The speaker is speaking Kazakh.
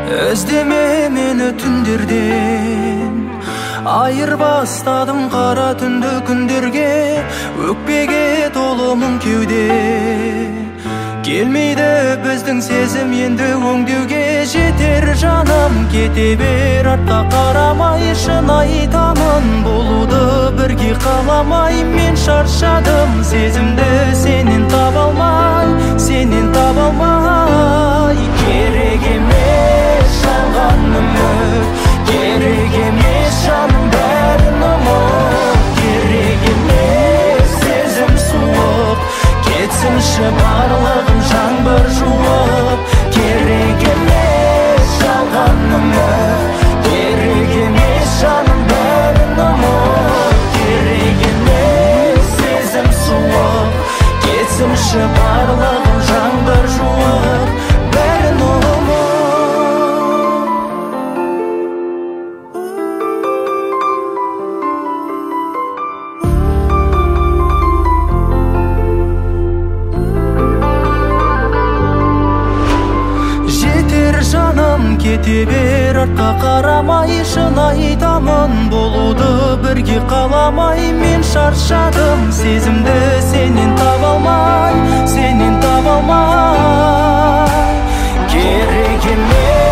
Іздеме мені түндерден, айыр бастадым қара түнді күндерге. Өкпеге толы мұң кеуде, келмейді біздің сезім енді өңдеуге. Жетер жаным, кете бер артқа қарамай. Шын айтамын, болуды бірге қаламай. Мен шаршадым сезімді сенен таба алмай, сенен таба алмай. Керек емес жалған үміт, керек емес жаным бәрін ұмыт. Керек емес сезім суық, кетсінші барлығын жаңбыр жуып. Керек емес жалған үміт, керек емес жаным бәрін ұмыт. Керек емес сезім суық, кетсінші барлығын жаңбыр жуып. Бәрін ұмыт. Жаным, кете бер артқа қарамай. Шын айтамын, болуды бірге қаламай. Мен шаршадым сезімді сенен таба алмай, сенен таба алмай. Керек емес